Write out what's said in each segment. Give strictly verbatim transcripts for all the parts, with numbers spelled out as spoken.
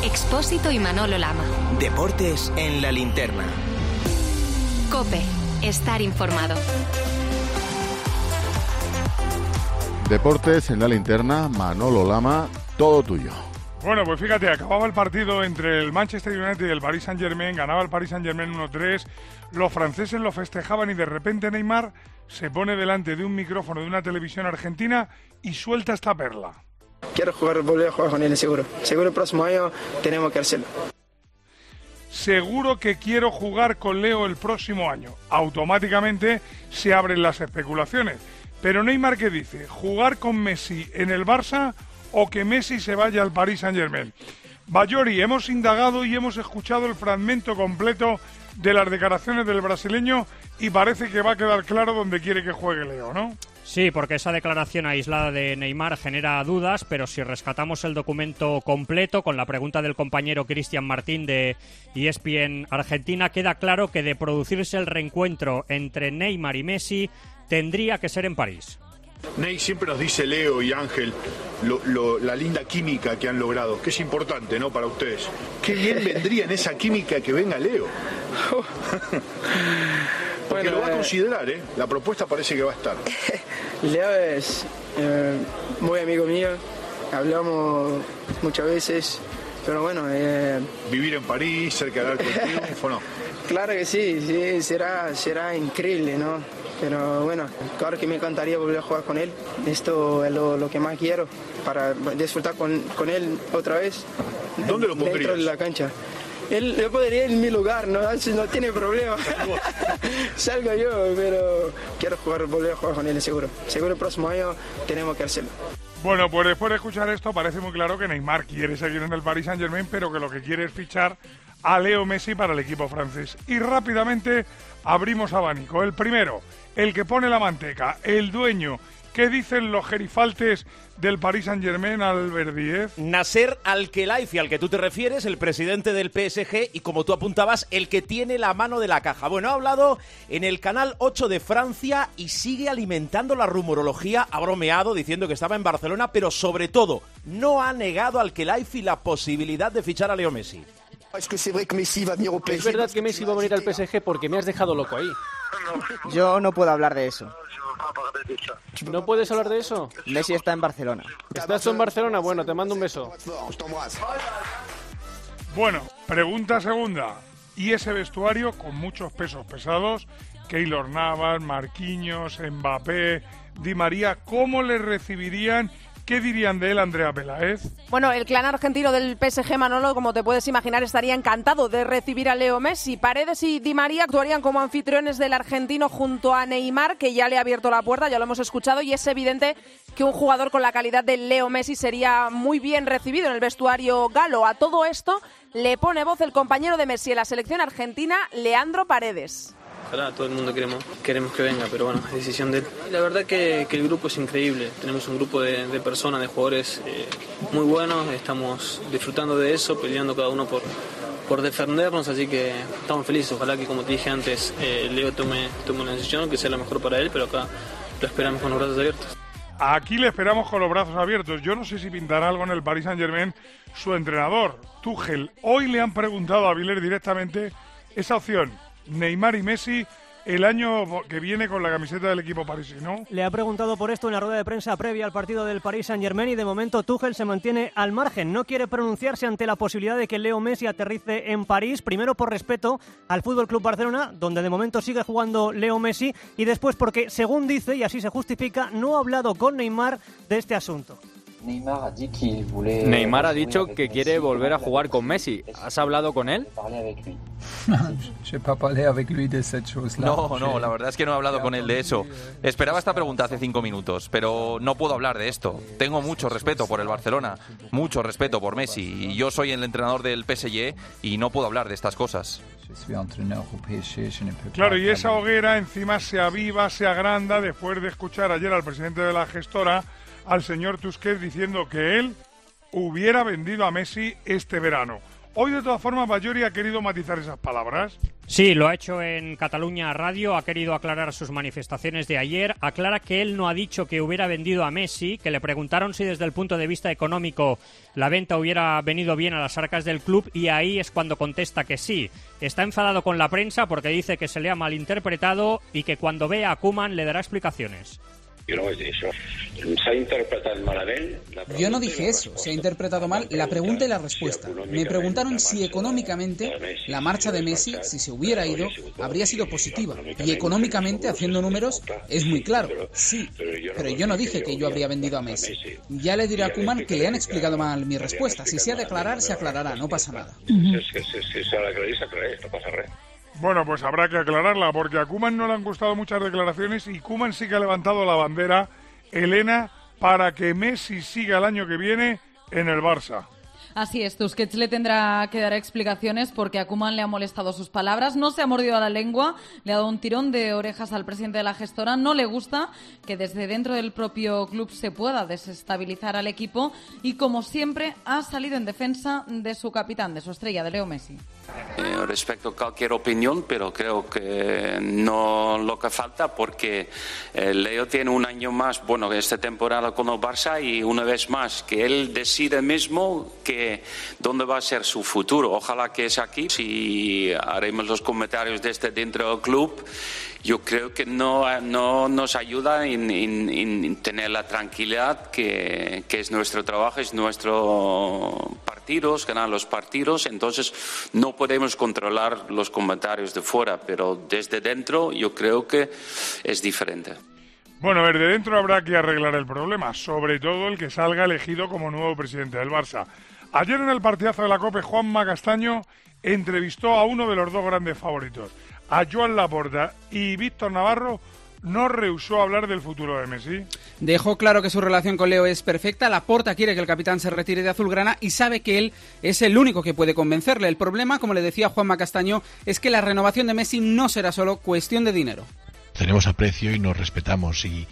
Expósito y Manolo Lama. Deportes en la linterna. COPE. Estar informado. Deportes en la linterna, Manolo Lama, todo tuyo. Bueno, pues fíjate, acababa el partido entre el Manchester United y el Paris Saint-Germain, ganaba el Paris Saint-Germain uno tres, los franceses lo festejaban y de repente Neymar se pone delante de un micrófono de una televisión argentina y suelta esta perla. Quiero jugar, volver a jugar con él, seguro. Seguro el próximo año tenemos que hacerlo. Seguro que quiero jugar con Leo el próximo año. Automáticamente se abren las especulaciones. Pero Neymar, ¿qué dice? ¿Jugar con Messi en el Barça o que Messi se vaya al Paris Saint-Germain? Bayori, hemos indagado y hemos escuchado el fragmento completo de las declaraciones del brasileño y parece que va a quedar claro dónde quiere que juegue Leo, ¿no? Sí, porque esa declaración aislada de Neymar genera dudas, pero si rescatamos el documento completo con la pregunta del compañero Cristian Martín de E S P N Argentina, queda claro que de producirse el reencuentro entre Neymar y Messi, tendría que ser en París. Ney, siempre nos dice Leo y Ángel lo, lo, la linda química que han logrado, que es importante, ¿no?, para ustedes. Qué bien vendría en esa química que venga Leo. Porque bueno, lo va a considerar, ¿eh? La propuesta parece que va a estar. Leo es eh, muy amigo mío, hablamos muchas veces, pero bueno... Eh... Vivir en París, cerca del Arco del Triunfo, ¿no? Claro que sí, sí, será, será increíble, ¿no? Pero bueno, claro que me encantaría volver a jugar con él. Esto es lo, lo que más quiero, para disfrutar con, con él otra vez. ¿Dónde lo pondrías? Dentro de la cancha. Él, yo podría ir en mi lugar, no, no tiene problema. Salgo yo, pero quiero jugar, volver a jugar con él, seguro. Seguro el próximo año tenemos que hacerlo. Bueno, pues después de escuchar esto parece muy claro que Neymar quiere seguir en el Paris Saint-Germain, pero que lo que quiere es fichar a Leo Messi para el equipo francés. Y rápidamente abrimos abanico. El primero, el que pone la manteca, el dueño. ¿Qué dicen los gerifaltes del Paris Saint-Germain, Albert Díez? Nasser Al-Khelaifi, al que tú te refieres, el presidente del P S G y, como tú apuntabas, el que tiene la mano de la caja. Bueno, ha hablado en el Canal ocho de Francia y sigue alimentando la rumorología. Ha bromeado diciendo que estaba en Barcelona, pero sobre todo no ha negado a Al-Khelaifi la posibilidad de fichar a Leo Messi. Es verdad que Messi va a venir al P S G porque me has dejado loco ahí. Yo no puedo hablar de eso. ¿No puedes hablar de eso? Messi está en Barcelona. ¿Estás tú en Barcelona? Bueno, te mando un beso. Bueno, pregunta segunda. ¿Y ese vestuario con muchos pesos pesados? Keylor Navas, Marquinhos, Mbappé, Di María, ¿cómo le recibirían? ¿Qué dirían de él, Andrea Peláez? Bueno, el clan argentino del P S G, Manolo, como te puedes imaginar, estaría encantado de recibir a Leo Messi. Paredes y Di María actuarían como anfitriones del argentino junto a Neymar, que ya le ha abierto la puerta, ya lo hemos escuchado, y es evidente que un jugador con la calidad de Leo Messi sería muy bien recibido en el vestuario galo. A todo esto le pone voz el compañero de Messi en la selección argentina, Leandro Paredes. Ojalá, todo el mundo queremos, queremos que venga, pero bueno, es decisión de él. La verdad que, que el grupo es increíble, tenemos un grupo de, de personas, de jugadores eh, muy buenos, estamos disfrutando de eso, peleando cada uno por, por defendernos, así que estamos felices. Ojalá que, como te dije antes, eh, Leo tome, tome una decisión que sea la mejor para él, pero acá lo esperamos con los brazos abiertos. Aquí le esperamos con los brazos abiertos. Yo no sé si pintará algo en el Paris Saint-Germain su entrenador, Tuchel. Hoy le han preguntado a Villar directamente esa opción. Neymar y Messi el año que viene con la camiseta del equipo parisino. Le ha preguntado por esto en la rueda de prensa previa al partido del Paris Saint-Germain y de momento Tuchel se mantiene al margen. No quiere pronunciarse ante la posibilidad de que Leo Messi aterrice en París, primero por respeto al F C Barcelona, donde de momento sigue jugando Leo Messi, y después porque, según dice, y así se justifica, no ha hablado con Neymar de este asunto. Neymar ha dicho que quiere volver a jugar con Messi. ¿Has hablado con él? No, no, la verdad es que no he hablado con él de eso. Esperaba esta pregunta hace cinco minutos, pero no puedo hablar de esto. Tengo mucho respeto por el Barcelona, mucho respeto por Messi. Y yo soy el entrenador del P S G y no puedo hablar de estas cosas. Claro, y esa hoguera encima se aviva, se agranda después de escuchar ayer al presidente de la gestora, al señor Tusquets, diciendo que él hubiera vendido a Messi este verano. Hoy, de todas formas, Ballori ha querido matizar esas palabras. Sí, lo ha hecho en Cataluña Radio, ha querido aclarar sus manifestaciones de ayer, aclara que él no ha dicho que hubiera vendido a Messi, que le preguntaron si desde el punto de vista económico la venta hubiera venido bien a las arcas del club y ahí es cuando contesta que sí. Está enfadado con la prensa porque dice que se le ha malinterpretado y que cuando vea a Koeman le dará explicaciones. Yo no vaig dir això. S'ha interpretat malament. Yo no dije eso. Se ha interpretado mal la pregunta y la respuesta. Me preguntaron si económicamente la marcha de Messi, si se hubiera ido, habría sido positiva. Y económicamente, haciendo números, es muy claro. Sí, pero yo no dije que yo habría vendido a Messi. Ya le diré a Koeman que le han explicado mal mi respuesta. Si se ha de aclarar, se aclarará. No pasa nada. Si s'ha d'aclarir, s'aclareix. No passa res. Bueno, pues habrá que aclararla, porque a Koeman no le han gustado muchas declaraciones y Koeman sí que ha levantado la bandera, Elena, para que Messi siga el año que viene en el Barça. Así es, Tusquets le tendrá que dar explicaciones porque a Koeman le ha molestado sus palabras, no se ha mordido a la lengua, le ha dado un tirón de orejas al presidente de la gestora, no le gusta que desde dentro del propio club se pueda desestabilizar al equipo y, como siempre, ha salido en defensa de su capitán, de su estrella, de Leo Messi. Eh, respeto a cualquier opinión, pero creo que no lo que falta porque eh, Leo tiene un año más, bueno, esta temporada con el Barça y una vez más que él decide mismo que dónde va a ser su futuro. Ojalá que es aquí. Si haremos los comentarios desde dentro del club, yo creo que no, no nos ayuda en, en, en tener la tranquilidad que, que es nuestro trabajo, es nuestro partidos, ganar los partidos. Entonces no podemos controlar los comentarios de fuera, pero desde dentro yo creo que es diferente. Bueno, a ver, de dentro habrá que arreglar el problema, sobre todo el que salga elegido como nuevo presidente del Barça. Ayer en el partidazo de la COPE, Juanma Castaño entrevistó a uno de los dos grandes favoritos, a Joan Laporta, y Víctor Navarro no rehusó hablar del futuro de Messi. Dejó claro que su relación con Leo es perfecta. Laporta quiere que el capitán se retire de azulgrana y sabe que él es el único que puede convencerle. El problema, como le decía Juanma Castaño, es que la renovación de Messi no será solo cuestión de dinero. Tenemos aprecio y nos respetamos y,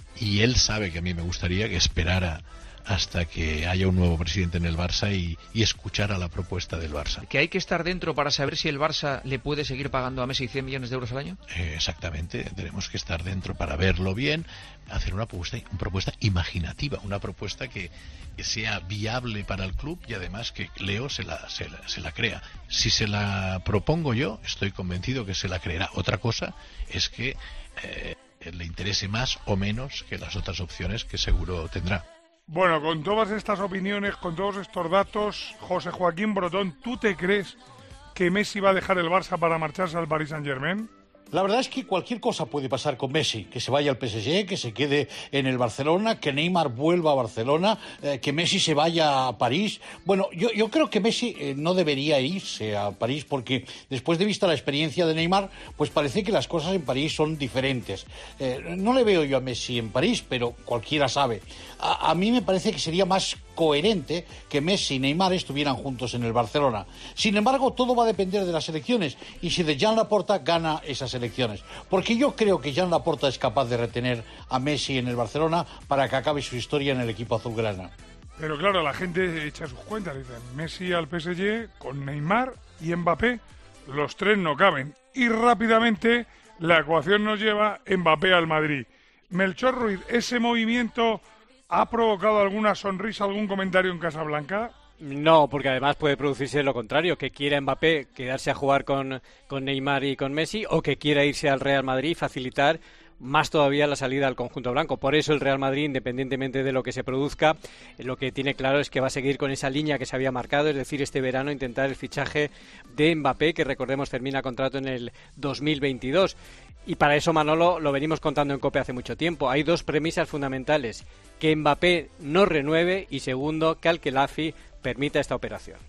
y él sabe que a mí me gustaría que esperara hasta que haya un nuevo presidente en el Barça y, y escuchara la propuesta del Barça. ¿Que hay que estar dentro para saber si el Barça le puede seguir pagando a Messi cien millones de euros al año? Eh, exactamente, tenemos que estar dentro para verlo bien, hacer una propuesta, una propuesta imaginativa, una propuesta que, que sea viable para el club y además que Leo se la, se la, se la crea. Si se la propongo yo, estoy convencido que se la creerá. Otra cosa es que eh, le interese más o menos que las otras opciones que seguro tendrá. Bueno, con todas estas opiniones, con todos estos datos, José Joaquín Brotón, ¿tú te crees que Messi va a dejar el Barça para marcharse al Paris Saint-Germain? La verdad es que cualquier cosa puede pasar con Messi, que se vaya al P S G, que se quede en el Barcelona, que Neymar vuelva a Barcelona, eh, que Messi se vaya a París. Bueno, yo, yo creo que Messi eh, no debería irse a París porque después de vista la experiencia de Neymar, pues parece que las cosas en París son diferentes. Eh, no le veo yo a Messi en París, pero cualquiera sabe. A, a mí me parece que sería más coherente que Messi y Neymar estuvieran juntos en el Barcelona. Sin embargo, todo va a depender de las elecciones y si de Joan Laporta gana esas elecciones. Porque yo creo que Joan Laporta es capaz de retener a Messi en el Barcelona para que acabe su historia en el equipo azulgrana. Pero claro, la gente echa sus cuentas. Dicen, Messi al P S G con Neymar y Mbappé, los tres no caben. Y rápidamente la ecuación nos lleva Mbappé al Madrid. Melchor Ruiz, ese movimiento ¿ha provocado alguna sonrisa, algún comentario en Casablanca? No, porque además puede producirse lo contrario, que quiera Mbappé quedarse a jugar con, con Neymar y con Messi, o que quiera irse al Real Madrid y facilitar más todavía la salida al conjunto blanco. Por eso el Real Madrid, independientemente de lo que se produzca, lo que tiene claro es que va a seguir con esa línea que se había marcado, es decir, este verano intentar el fichaje de Mbappé, que recordemos termina contrato en el dos mil veintidós. Y para eso, Manolo, lo venimos contando en COPE hace mucho tiempo. Hay dos premisas fundamentales: que Mbappé no renueve y, segundo, que Al-Khelafi permita esta operación.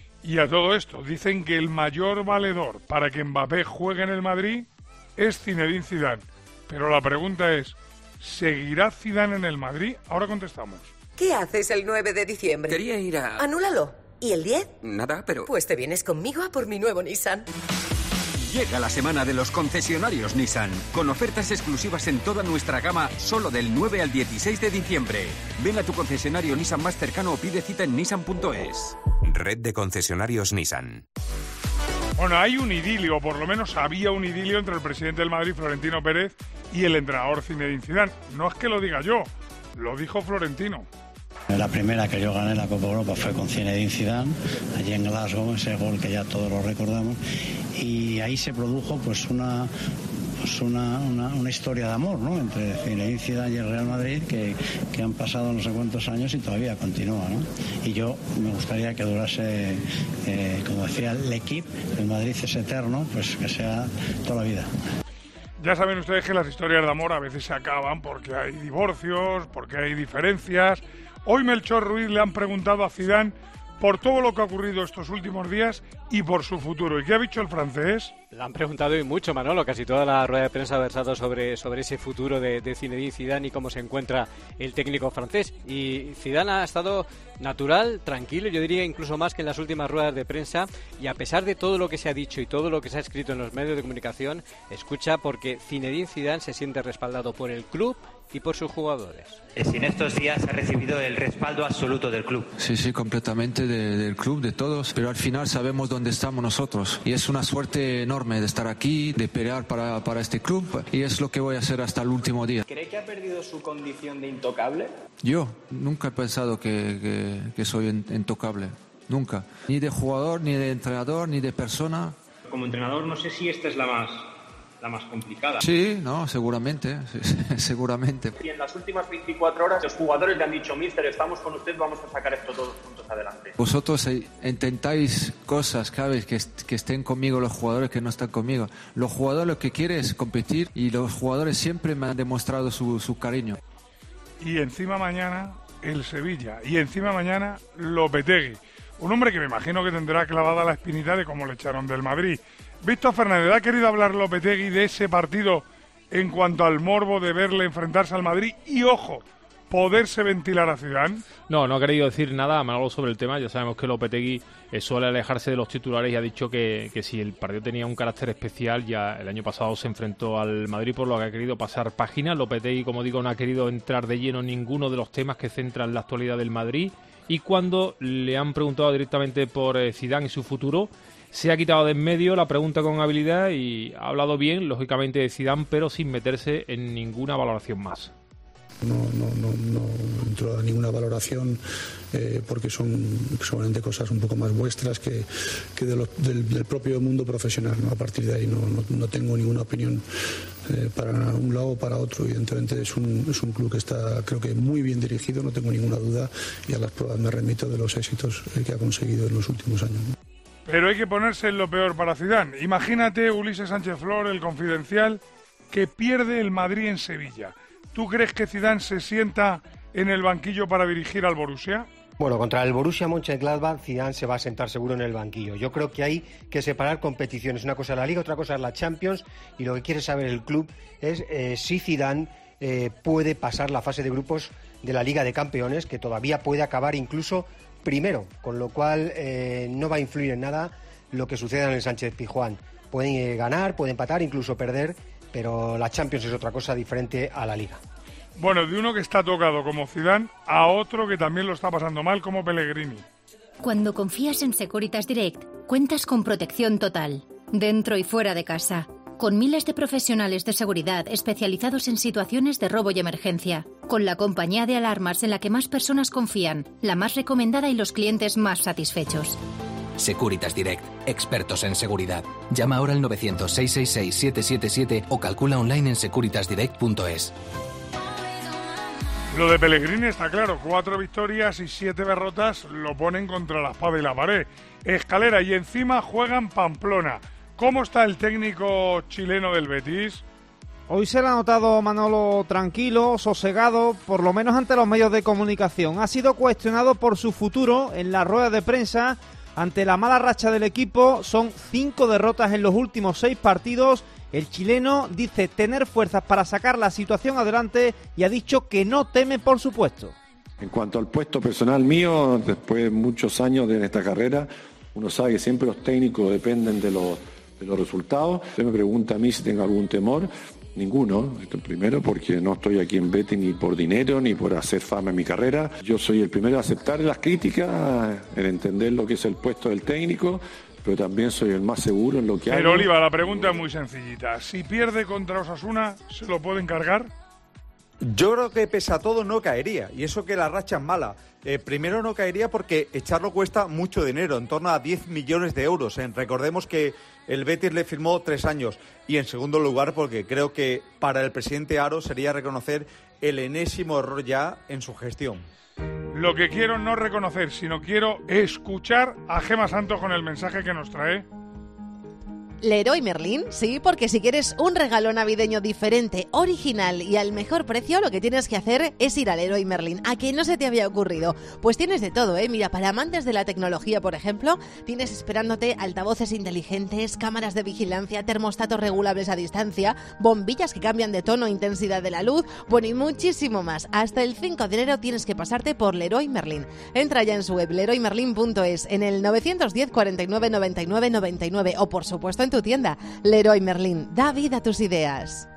Y a todo esto, dicen que el mayor valedor para que Mbappé juegue en el Madrid es Zinedine Zidane. Pero la pregunta es, ¿seguirá Zidane en el Madrid? Ahora contestamos. ¿Qué haces el nueve de diciembre? Quería ir a... Anúlalo. ¿Y el diez? Nada, pero... Pues te vienes conmigo a por mi nuevo Nissan. Llega la semana de los concesionarios Nissan, con ofertas exclusivas en toda nuestra gama solo del nueve al dieciséis de diciembre. Ven a tu concesionario Nissan más cercano o pide cita en nissan punto es. Red de concesionarios Nissan. Bueno, hay un idilio, por lo menos había un idilio entre el presidente del Madrid, Florentino Pérez, y el entrenador Zinedine Zidane. No es que lo diga yo, lo dijo Florentino. La primera que yo gané la Copa Europa fue con Zinedine Zidane, allí en Glasgow, ese gol que ya todos lo recordamos, y ahí se produjo pues una pues una, una, una historia de amor, ¿no?, entre Zinedine Zidane y el Real Madrid, que, que han pasado no sé cuántos años y todavía continúa, ¿no? Y yo me gustaría que durase, eh, como decía el equipo, el Madrid es eterno, pues que sea toda la vida. Ya saben ustedes que las historias de amor a veces se acaban porque hay divorcios, porque hay diferencias. Hoy Melchor Ruiz le han preguntado a Zidane por todo lo que ha ocurrido estos últimos días y por su futuro. ¿Y qué ha dicho el francés? Le han preguntado y mucho, Manolo. Casi toda la rueda de prensa ha versado sobre, sobre ese futuro de, de Zinedine Zidane y cómo se encuentra el técnico francés. Y Zidane ha estado natural, tranquilo, yo diría incluso más que en las últimas ruedas de prensa. Y a pesar de todo lo que se ha dicho y todo lo que se ha escrito en los medios de comunicación, escucha, porque Zinedine Zidane se siente respaldado por el club y por sus jugadores. Si en estos días ha recibido el respaldo absoluto del club. Sí, sí, completamente de, del club, de todos, pero al final sabemos dónde estamos nosotros y es una suerte enorme de estar aquí, de pelear para, para este club, y es lo que voy a hacer hasta el último día. ¿Cree que ha perdido su condición de intocable? Yo nunca he pensado que, que, que soy intocable, nunca, ni de jugador, ni de entrenador, ni de persona. Como entrenador no sé si esta es la más... la más complicada. Sí, no, seguramente, seguramente. Y en las últimas veinticuatro horas los jugadores le han dicho: míster, estamos con usted, vamos a sacar esto todos juntos adelante. Vosotros intentáis cosas, ¿sabes? Que, que estén conmigo los jugadores que no están conmigo. Los jugadores lo que quieren es competir y los jugadores siempre me han demostrado su, su cariño. Y encima mañana el Sevilla, y encima mañana Lopetegui. Un hombre que me imagino que tendrá clavada la espinita de cómo le echaron del Madrid. Víctor Fernández, ¿ha querido hablar Lopetegui de ese partido en cuanto al morbo de verle enfrentarse al Madrid y, ojo, poderse ventilar a Zidane? No, no ha querido decir nada malo sobre el tema. Ya sabemos que Lopetegui eh, suele alejarse de los titulares y ha dicho que, que si el partido tenía un carácter especial, ya el año pasado se enfrentó al Madrid, por lo que ha querido pasar página. Lopetegui, como digo, no ha querido entrar de lleno en ninguno de los temas que centran la actualidad del Madrid, y cuando le han preguntado directamente por eh, Zidane y su futuro, se ha quitado de en medio la pregunta con habilidad y ha hablado bien, lógicamente, de Zidane, pero sin meterse en ninguna valoración más. No, no, no, no entro a ninguna valoración eh, porque son seguramente cosas un poco más vuestras que, que de lo, del, del propio mundo profesional, ¿no? A partir de ahí no, no, no tengo ninguna opinión eh, para un lado o para otro. Evidentemente es un, es un club que está, creo que, muy bien dirigido, no tengo ninguna duda, y a las pruebas me remito de los éxitos eh, que ha conseguido en los últimos años, ¿no? Pero hay que ponerse en lo peor para Zidane. Imagínate, Ulises Sánchez Flor, el Confidencial, que pierde el Madrid en Sevilla. ¿Tú crees que Zidane se sienta en el banquillo para dirigir al Borussia? Bueno, contra el Borussia Mönchengladbach, Zidane se va a sentar seguro en el banquillo. Yo creo que hay que separar competiciones. Una cosa es la Liga, otra cosa es la Champions, y lo que quiere saber el club es eh, si Zidane eh, puede pasar la fase de grupos de la Liga de Campeones, que todavía puede acabar incluso primero, con lo cual eh, no va a influir en nada lo que suceda en el Sánchez Pizjuán. Pueden eh, ganar, pueden empatar, incluso perder, pero la Champions es otra cosa diferente a la Liga. Bueno, de uno que está tocado como Zidane a otro que también lo está pasando mal como Pellegrini. Cuando confías en Securitas Direct, cuentas con protección total, dentro y fuera de casa, con miles de profesionales de seguridad especializados en situaciones de robo y emergencia, con la compañía de alarmas en la que más personas confían, la más recomendada y los clientes más satisfechos. Securitas Direct, expertos en seguridad. Llama ahora al novecientos, seiscientos sesenta y seis, siete siete siete o calcula online en securitas direct punto es. Lo de Pellegrini está claro, cuatro victorias y siete derrotas lo ponen contra la espada y la pared. Escalera, y encima juegan Pamplona. ¿Cómo está el técnico chileno del Betis? Hoy se le ha notado, Manolo, tranquilo, sosegado, por lo menos ante los medios de comunicación. Ha sido cuestionado por su futuro en la rueda de prensa ante la mala racha del equipo. Son cinco derrotas en los últimos seis partidos. El chileno dice tener fuerzas para sacar la situación adelante y ha dicho que no teme por su puesto. En cuanto al puesto personal mío, después de muchos años de esta carrera, uno sabe que siempre los técnicos dependen de los de los resultados. Usted me pregunta a mí si tengo algún temor. Ninguno. Esto primero porque no estoy aquí en Betis ni por dinero ni por hacer fama en mi carrera. Yo soy el primero a aceptar las críticas, en entender lo que es el puesto del técnico, pero también soy el más seguro en lo que hago. Pero Oliva, la pregunta es muy sencillita. Si pierde contra Osasuna, ¿se lo pueden cargar? Yo creo que pese a todo no caería, y eso que la racha es mala. Eh, primero no caería porque echarlo cuesta mucho dinero, en torno a diez millones de euros. ¿eh? Recordemos que el Betis le firmó tres años. Y en segundo lugar porque creo que para el presidente Aro sería reconocer el enésimo error ya en su gestión. Lo que quiero no reconocer, sino quiero escuchar a Gemma Santos con el mensaje que nos trae. Leroy Merlin, sí, porque si quieres un regalo navideño diferente, original y al mejor precio, lo que tienes que hacer es ir a Leroy Merlin. ¿A que no se te había ocurrido? Pues tienes de todo, ¿eh? Mira, para amantes de la tecnología, por ejemplo, tienes esperándote altavoces inteligentes, cámaras de vigilancia, termostatos regulables a distancia, bombillas que cambian de tono e intensidad de la luz, bueno, y muchísimo más. Hasta el cinco de enero tienes que pasarte por Leroy Merlin. Entra ya en su web, leroy merlin punto es, en el nueve uno cero, cuarenta y nueve, noventa y nueve, noventa y nueve o, por supuesto, en tu tienda. Leroy Merlin, da vida a tus ideas.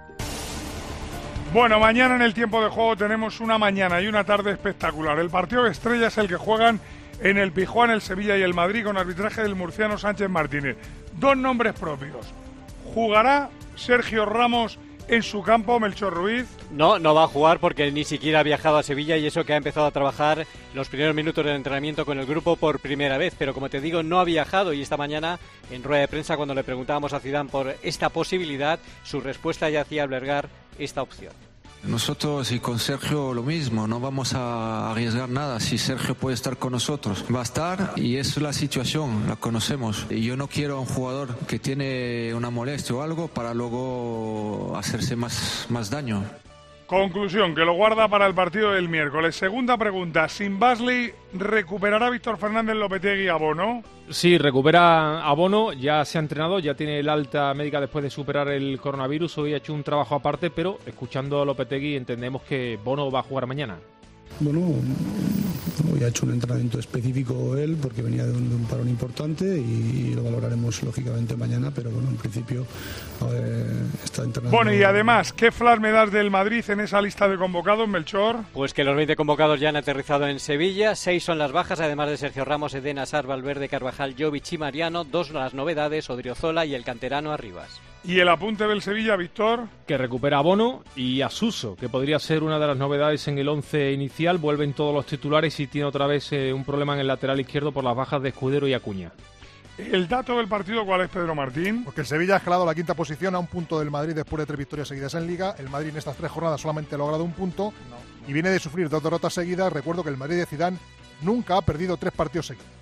Bueno, mañana en el tiempo de juego tenemos una mañana y una tarde espectacular. El partido de estrella es el que juegan en el Pizjuán, el Sevilla y el Madrid, con arbitraje del murciano Sánchez Martínez. Dos nombres propios. ¿Jugará Sergio Ramos en su campo, Melchor Ruiz? No, no va a jugar porque ni siquiera ha viajado a Sevilla, y eso que ha empezado a trabajar los primeros minutos del entrenamiento con el grupo por primera vez. Pero como te digo, no ha viajado, y esta mañana en rueda de prensa, cuando le preguntábamos a Zidane por esta posibilidad, su respuesta ya hacía albergar esta opción. Nosotros y con Sergio lo mismo, no vamos a arriesgar nada. Si Sergio puede estar con nosotros, va a estar, y es la situación, la conocemos. Y yo no quiero a un jugador que tiene una molestia o algo para luego hacerse más, más daño. Conclusión, que lo guarda para el partido del miércoles. Segunda pregunta, sin Basley, ¿recuperará Víctor Fernández Lopetegui a Bono? Sí, recupera a Bono, ya se ha entrenado, ya tiene el alta médica después de superar el coronavirus. Hoy ha hecho un trabajo aparte, pero escuchando a Lopetegui entendemos que Bono va a jugar mañana. Bueno, hoy ha hecho un entrenamiento específico él porque venía de un, de un parón importante, y, y lo valoraremos lógicamente mañana, pero bueno, en principio eh, está entrenando. Bueno, y además, ¿qué flash me das del Madrid en esa lista de convocados, Melchor? Pues que los veinte convocados ya han aterrizado en Sevilla, seis son las bajas, además de Sergio Ramos, Eden Hazard, Valverde, Carvajal, Jovic y Mariano, dos las novedades, Odriozola y el canterano Arribas. ¿Y el apunte del Sevilla, Víctor? Que recupera a Bono y a Suso, que podría ser una de las novedades en el once inicial. Vuelven todos los titulares y tiene otra vez eh, un problema en el lateral izquierdo por las bajas de Escudero y Acuña. ¿El dato del partido cuál es, Pedro Martín? Porque el Sevilla ha escalado la quinta posición a un punto del Madrid después de tres victorias seguidas en Liga. El Madrid en estas tres jornadas solamente ha logrado un punto no. y viene de sufrir dos derrotas seguidas. Recuerdo que el Madrid de Zidane nunca ha perdido tres partidos seguidos.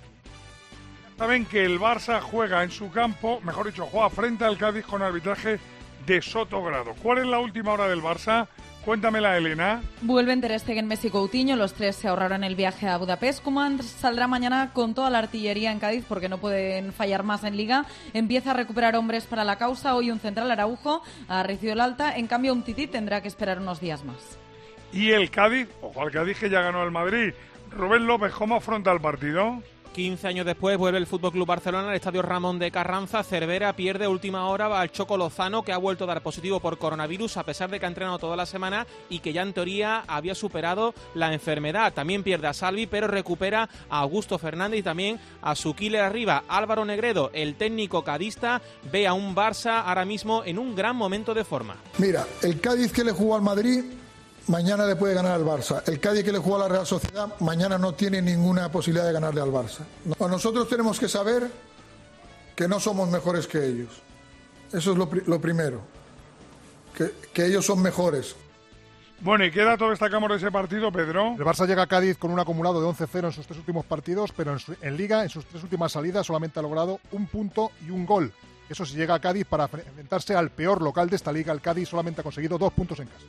Saben que el Barça juega en su campo, mejor dicho, juega frente al Cádiz con arbitraje de Sotogrado. ¿Cuál es la última hora del Barça? Cuéntamela, Elena. Vuelven Ter Stegen, Messi y Coutinho. Los tres se ahorraron el viaje a Budapest. Koeman saldrá mañana con toda la artillería en Cádiz porque no pueden fallar más en Liga. Empieza a recuperar hombres para la causa. Hoy un central, Araujo, ha recibido el alta. En cambio, un Tití tendrá que esperar unos días más. ¿Y el Cádiz? Ojo al Cádiz, que ya ganó el Madrid. Rubén López, ¿cómo afronta el partido? quince años después vuelve el F C Barcelona al estadio Ramón de Carranza. Cervera pierde a última hora al Choco Lozano, que ha vuelto a dar positivo por coronavirus a pesar de que ha entrenado toda la semana y que ya en teoría había superado la enfermedad. También pierde a Salvi, pero recupera a Augusto Fernández y también a su killer arriba. Álvaro Negredo, el técnico cadista, ve a un Barça ahora mismo en un gran momento de forma. Mira, el Cádiz que le jugó al Madrid mañana le puede ganar al Barça. El Cádiz que le juega a la Real Sociedad mañana no tiene ninguna posibilidad de ganarle al Barça. Nosotros tenemos que saber que no somos mejores que ellos. Eso es lo, pri- lo primero. Que, que ellos son mejores. Bueno, ¿y qué dato destacamos de ese partido, Pedro? El Barça llega a Cádiz con un acumulado de once cero en sus tres últimos partidos, pero en, su, en Liga, en sus tres últimas salidas, solamente ha logrado un punto y un gol. Eso sí, llega a Cádiz para enfrentarse al peor local de esta Liga. El Cádiz solamente ha conseguido dos puntos en casa.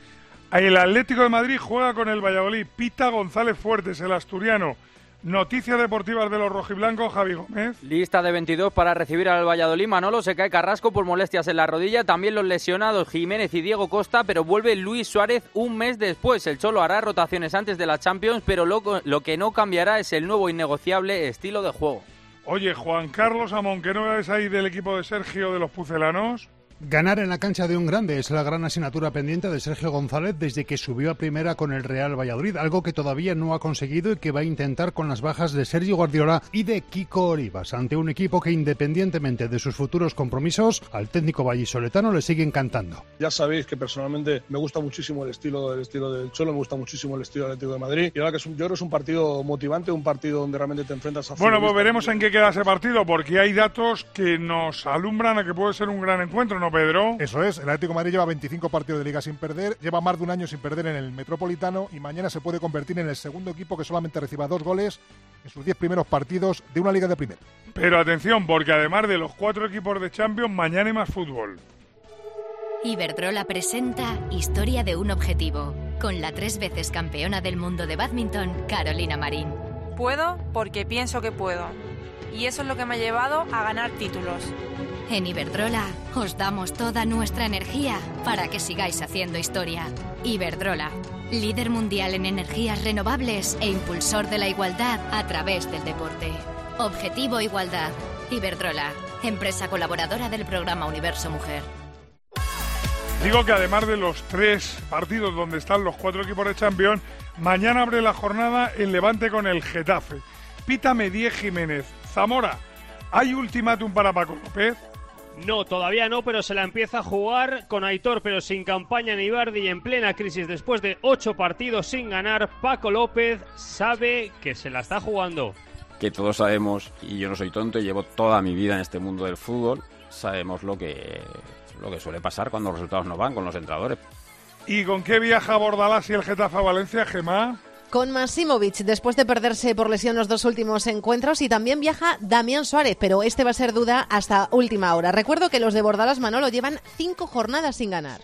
El Atlético de Madrid juega con el Valladolid. Pita González Fuertes, el asturiano. Noticias deportivas de los rojiblancos, Javi Gómez. Lista de veintidós para recibir al Valladolid. Manolo, se cae Carrasco por molestias en la rodilla. También los lesionados Jiménez y Diego Costa, pero vuelve Luis Suárez un mes después. El Cholo hará rotaciones antes de la Champions, pero lo, lo que no cambiará es el nuevo innegociable estilo de juego. Oye, Juan Carlos Amón, ¿qué novedades hay del equipo de Sergio de los pucelanos? Ganar en la cancha de un grande es la gran asignatura pendiente de Sergio González desde que subió a primera con el Real Valladolid, algo que todavía no ha conseguido y que va a intentar con las bajas de Sergio Guardiola y de Kiko Olivas, ante un equipo que independientemente de sus futuros compromisos, al técnico vallisoletano le sigue encantando. Ya sabéis que personalmente me gusta muchísimo el estilo, el estilo del Cholo, me gusta muchísimo el estilo del Atlético de Madrid, y ahora que es un, yo creo que es un partido motivante, un partido donde realmente te enfrentas a... Bueno, pues veremos en qué queda ese partido, porque hay datos que nos alumbran a que puede ser un gran encuentro, ¿no, Pedro? Eso es, el Atlético de Madrid lleva veinticinco partidos de Liga sin perder, lleva más de un año sin perder en el Metropolitano y mañana se puede convertir en el segundo equipo que solamente reciba dos goles en sus diez primeros partidos de una Liga de Primera. Pero atención, porque además de los cuatro equipos de Champions, mañana hay más fútbol. Iberdrola presenta Historia de un objetivo, con la tres veces campeona del mundo de bádminton, Carolina Marín. Puedo porque pienso que puedo. Y eso es lo que me ha llevado a ganar títulos. En Iberdrola os damos toda nuestra energía para que sigáis haciendo historia. Iberdrola, líder mundial en energías renovables e impulsor de la igualdad a través del deporte. Objetivo Igualdad. Iberdrola, empresa colaboradora del programa Universo Mujer. Digo que además de los tres partidos donde están los cuatro equipos de Champions, mañana abre la jornada el Levante con el Getafe. Pítame diez Jiménez. Zamora, ¿hay ultimátum para Paco López? No, todavía no, pero se la empieza a jugar con Aitor, pero sin campaña en Ibardi y en plena crisis. Después de ocho partidos sin ganar, Paco López sabe que se la está jugando. Que todos sabemos, y yo no soy tonto, y llevo toda mi vida en este mundo del fútbol, sabemos lo que, lo que suele pasar cuando los resultados no van con los entrenadores. ¿Y con qué viaja Bordalás y el Getafe a Valencia, Gemma? Con Masimovic, después de perderse por lesión los dos últimos encuentros, y también viaja Damián Suárez, pero este va a ser duda hasta última hora. Recuerdo que los de Bordalás, Manolo, llevan cinco jornadas sin ganar.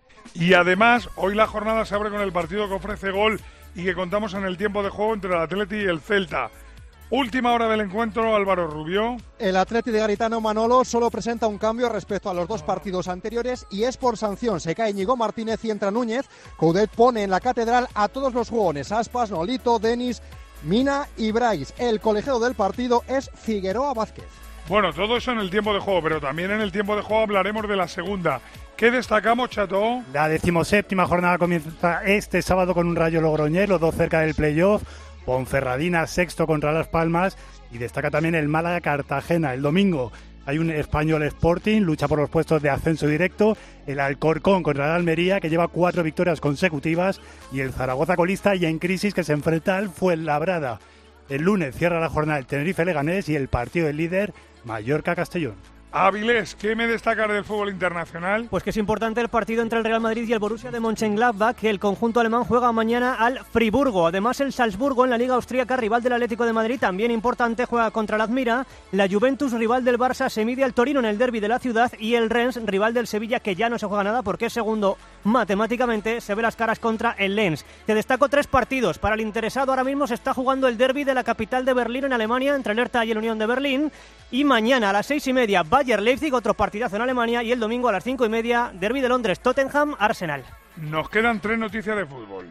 Y además, hoy la jornada se abre con el partido que ofrece gol y que contamos en el tiempo de juego entre el Atleti y el Celta. Última hora del encuentro, Álvaro Rubio. El Atleti de Garitano, Manolo, solo presenta un cambio respecto a los dos partidos anteriores y es por sanción. Se cae Íñigo Martínez y entra Núñez. Coudet pone en la catedral a todos los jugones: Aspas, Nolito, Denis, Mina y Brais. El colegiado del partido es Figueroa Vázquez. Bueno, todo eso en el tiempo de juego, pero también en el tiempo de juego hablaremos de la segunda. ¿Qué destacamos, Chato? La decimoséptima jornada comienza este sábado con un Rayo Logroñés, los dos cerca del playoff. Ponferradina sexto contra Las Palmas y destaca también el Málaga Cartagena. El domingo hay un Español Sporting, lucha por los puestos de ascenso directo, el Alcorcón contra el Almería, que lleva cuatro victorias consecutivas, y el Zaragoza colista y en crisis, que se enfrenta al Fuenlabrada. El lunes cierra la jornada el Tenerife Leganés y el partido del líder Mallorca Castellón. Avilés, ¿qué me destaca del fútbol internacional? Pues que es importante el partido entre el Real Madrid y el Borussia de Mönchengladbach, que el conjunto alemán juega mañana al Friburgo. Además, el Salzburgo en la Liga Austríaca, rival del Atlético de Madrid, también importante, juega contra el Admira. La Juventus, rival del Barça, se mide al Torino en el derbi de la ciudad, y el Rennes, rival del Sevilla, que ya no se juega nada porque es segundo matemáticamente, se ve las caras contra el Lens. Te destaco tres partidos. Para el interesado, ahora mismo se está jugando el derbi de la capital de Berlín en Alemania, entre el Hertha y el Unión de Berlín. Y mañana a las seis y media, Bayer Leipzig, otro partidazo en Alemania, y el domingo a las cinco y media, derbi de Londres, Tottenham, Arsenal. Nos quedan tres noticias de fútbol.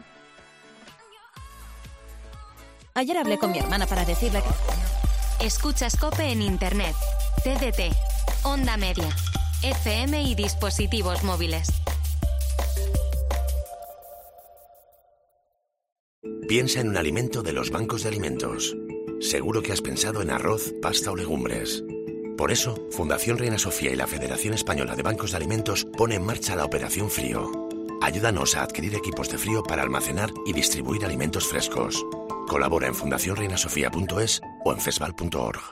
Ayer hablé con mi hermana para decirle que... Escuchas COPE en Internet, T D T, Onda Media, F M y dispositivos móviles. Piensa en un alimento de los bancos de alimentos. Seguro que has pensado en arroz, pasta o legumbres. Por eso, Fundación Reina Sofía y la Federación Española de Bancos de Alimentos pone en marcha la Operación Frío. Ayúdanos a adquirir equipos de frío para almacenar y distribuir alimentos frescos. Colabora en fundación reina sofía punto es o en fesval punto org.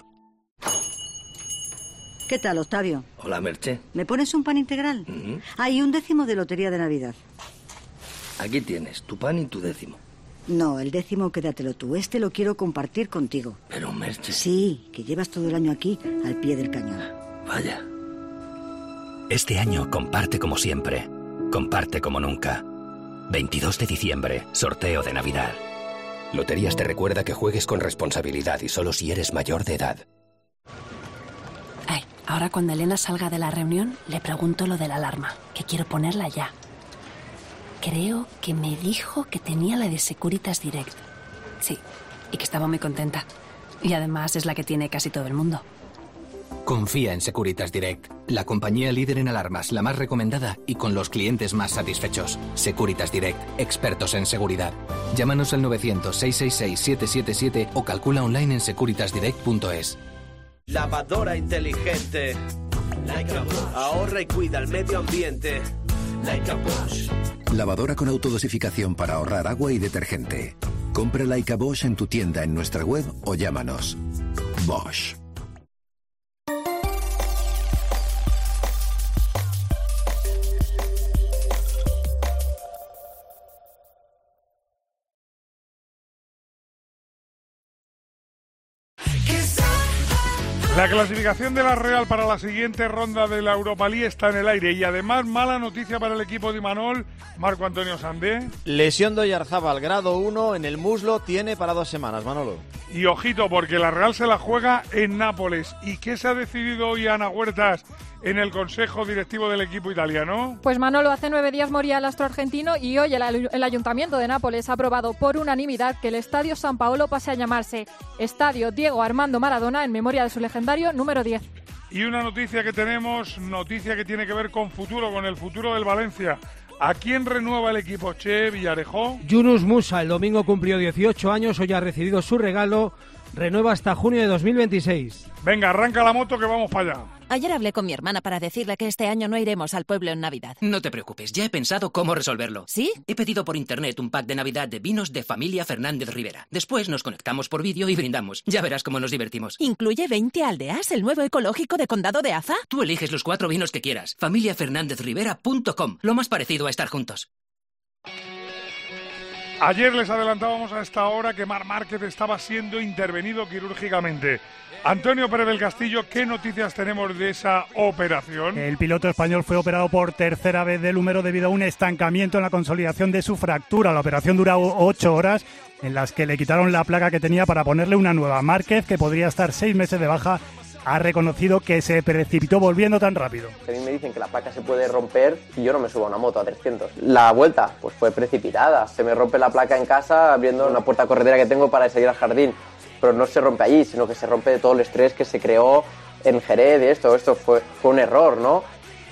¿Qué tal, Octavio? Hola, Merche. ¿Me pones un pan integral? Uh-huh. Ah, y un décimo de lotería de Navidad. Aquí tienes, tu pan y tu décimo. No, el décimo quédatelo tú. Este lo quiero compartir contigo. Pero, Merche... Sí, que llevas todo el año aquí, al pie del cañón. Vaya. Este año comparte como siempre. Comparte como nunca. veintidós de diciembre, sorteo de Navidad. Loterías te recuerda que juegues con responsabilidad y solo si eres mayor de edad. Ay, ahora cuando Elena salga de la reunión, le pregunto lo de la alarma, que quiero ponerla ya. Creo que me dijo que tenía la de Securitas Direct. Sí, y que estaba muy contenta. Y además es la que tiene casi todo el mundo. Confía en Securitas Direct, la compañía líder en alarmas, la más recomendada y con los clientes más satisfechos. Securitas Direct, expertos en seguridad. Llámanos al novecientos, seiscientos sesenta y seis, setecientos setenta y siete o calcula online en securitas direct punto es. Lavadora inteligente. Like a Bosch. Ahorra y cuida el medio ambiente. Like a Bosch. Lavadora con autodosificación para ahorrar agua y detergente. Compra Like a Bosch en tu tienda, en nuestra web o llámanos. Bosch. La clasificación de la Real para la siguiente ronda de la Europa League está en el aire y además mala noticia para el equipo de Imanol, Marco Antonio Sandé. Lesión de Oyarzábal, grado uno en el muslo, tiene para dos semanas, Manolo. Y ojito, porque la Real se la juega en Nápoles. ¿Y qué se ha decidido hoy, Ana Huertas, en el Consejo Directivo del equipo italiano? Pues Manolo, hace nueve días moría el astro argentino y hoy el, el Ayuntamiento de Nápoles ha aprobado por unanimidad que el Estadio San Paolo pase a llamarse Estadio Diego Armando Maradona en memoria de su legendario número diez. Y una noticia que tenemos, noticia que tiene que ver con futuro, con el futuro del Valencia. ¿A quién renueva el equipo, Che Villarejó? Yunus Musa, el domingo cumplió dieciocho años, hoy ha recibido su regalo, renueva hasta junio de dos mil veintiséis. Venga, arranca la moto que vamos para allá. Ayer hablé con mi hermana para decirle que este año no iremos al pueblo en Navidad. No te preocupes, ya he pensado cómo resolverlo. ¿Sí? He pedido por internet un pack de Navidad de vinos de Familia Fernández Rivera. Después nos conectamos por vídeo y brindamos. Ya verás cómo nos divertimos. ¿Incluye veinte aldeas, el nuevo ecológico de Condado de Aza? Tú eliges los cuatro vinos que quieras. familia fernández rivera punto com, lo más parecido a estar juntos. Ayer les adelantábamos a esta hora que Marc Márquez estaba siendo intervenido quirúrgicamente. Antonio Pérez del Castillo, ¿qué noticias tenemos de esa operación? El piloto español fue operado por tercera vez del húmero debido a un estancamiento en la consolidación de su fractura. La operación duró ocho horas, en las que le quitaron la placa que tenía para ponerle una nueva. Márquez, que podría estar seis meses de baja, ha reconocido que se precipitó volviendo tan rápido. A mí me dicen que la placa se puede romper y yo no me subo a una moto a trescientos. La vuelta pues fue precipitada. Se me rompe la placa en casa abriendo una puerta corredera que tengo para salir al jardín. Pero no se rompe allí, sino que se rompe de todo el estrés que se creó en Jerez. De esto, esto fue, fue un error, ¿no?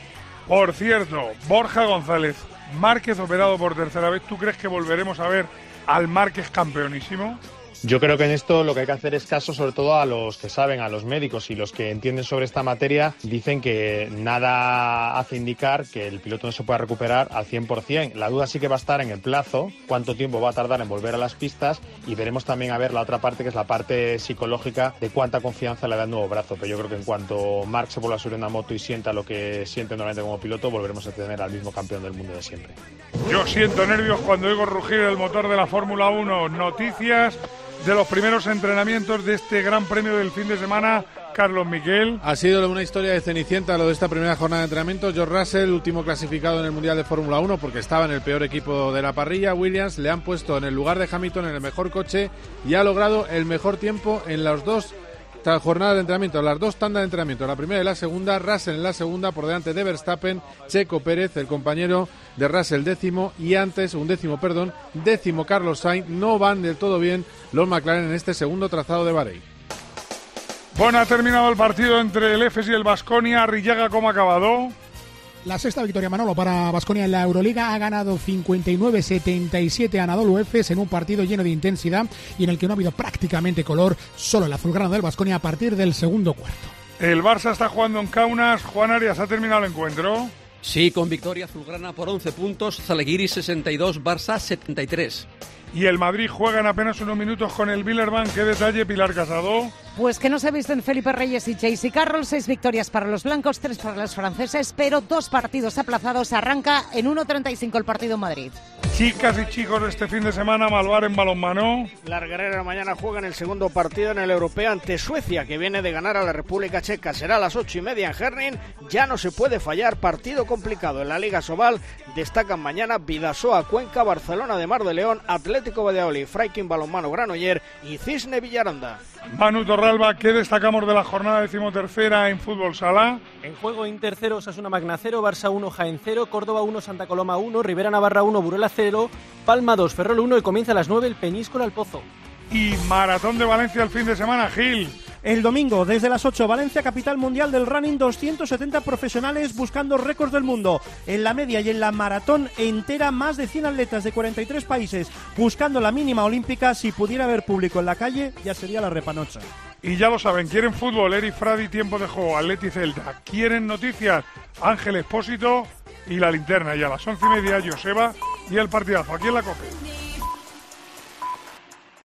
Por cierto, Borja González, Márquez operado por tercera vez. ¿Tú crees que volveremos a ver al Márquez campeonísimo? Yo creo que en esto lo que hay que hacer es caso sobre todo a los que saben, a los médicos y los que entienden sobre esta materia. Dicen que nada hace indicar que el piloto no se pueda recuperar al cien por ciento. La duda sí que va a estar en el plazo, cuánto tiempo va a tardar en volver a las pistas, y veremos también a ver la otra parte, que es la parte psicológica de cuánta confianza le da el nuevo brazo. Pero yo creo que en cuanto Marc se vuelva a subir una moto y sienta lo que siente normalmente como piloto, volveremos a tener al mismo campeón del mundo de siempre. Yo siento nervios cuando oigo rugir el motor de la Fórmula uno. Noticias de los primeros entrenamientos de este Gran Premio del fin de semana, Carlos Miquel. Ha sido una historia de cenicienta lo de esta primera jornada de entrenamiento. George Russell, último clasificado en el Mundial de Fórmula uno porque estaba en el peor equipo de la parrilla. Williams le han puesto en el lugar de Hamilton en el mejor coche y ha logrado el mejor tiempo en las dos jornadas de entrenamiento, las dos tandas de entrenamiento, la primera y la segunda. Russell en la segunda por delante de Verstappen, Checo Pérez, el compañero de Russell, décimo, y antes, un décimo, perdón, décimo Carlos Sainz. No van del todo bien los McLaren en este segundo trazado de Bahrein. Bueno, ha terminado el partido entre el Efes y el Baskonia. Arrillaga, ¿cómo ha acabado? La sexta victoria, Manolo, para Baskonia en la Euroliga. Ha ganado cincuenta y nueve setenta y siete a Anadolu Efes en un partido lleno de intensidad y en el que no ha habido prácticamente color. Solo el azulgrana del Baskonia a partir del segundo cuarto. El Barça está jugando en Kaunas. Juan Arias, ¿ha terminado el encuentro? Sí, con victoria azulgrana por once puntos. Zalgiris sesenta y dos, Barça setenta y tres. Y el Madrid juega en apenas unos minutos con el Villarban. ¿Qué detalle, Pilar Casado? Pues que no se visten Felipe Reyes y Chasey Carroll. Seis victorias para los blancos, tres para los franceses, pero dos partidos aplazados. Arranca en uno treinta y cinco el partido en Madrid. Chicas y chicos, este fin de semana, Malvar en balonmano. Las guerreras mañana juegan el segundo partido en el europeo ante Suecia, que viene de ganar a la República Checa. Será a las ocho y media en Herning. Ya no se puede fallar, partido complicado. En la Liga Sobal destacan mañana Bidasoa, Cuenca, Barcelona de Mar de León, Atlético Valladolid, Freiking Balonmano Granoller y Cisne Villaranda. Manu Torralba, ¿qué destacamos de la jornada decimotercera en fútbol sala? En juego Inter cero, Osasuna Magna cero, Barça uno, Jaén cero, Córdoba uno, Santa Coloma uno, Rivera Navarra uno, Burela cero, Palma dos, Ferrol uno y comienza a las nueve el Peñíscola al Pozo. Y Maratón de Valencia el fin de semana, Gil. El domingo, desde las ocho, Valencia, capital mundial del running, doscientos setenta profesionales buscando récords del mundo. En la media y en la maratón entera, más de cien atletas de cuarenta y tres países buscando la mínima olímpica. Si pudiera haber público en la calle, ya sería la repanocha. Y ya lo saben, quieren fútbol, Eri Fradi, tiempo de juego, Atleti Celta. Quieren noticias, Ángel Expósito y la linterna. Y a las once y media, Joseba y el partidazo aquí en la COPE.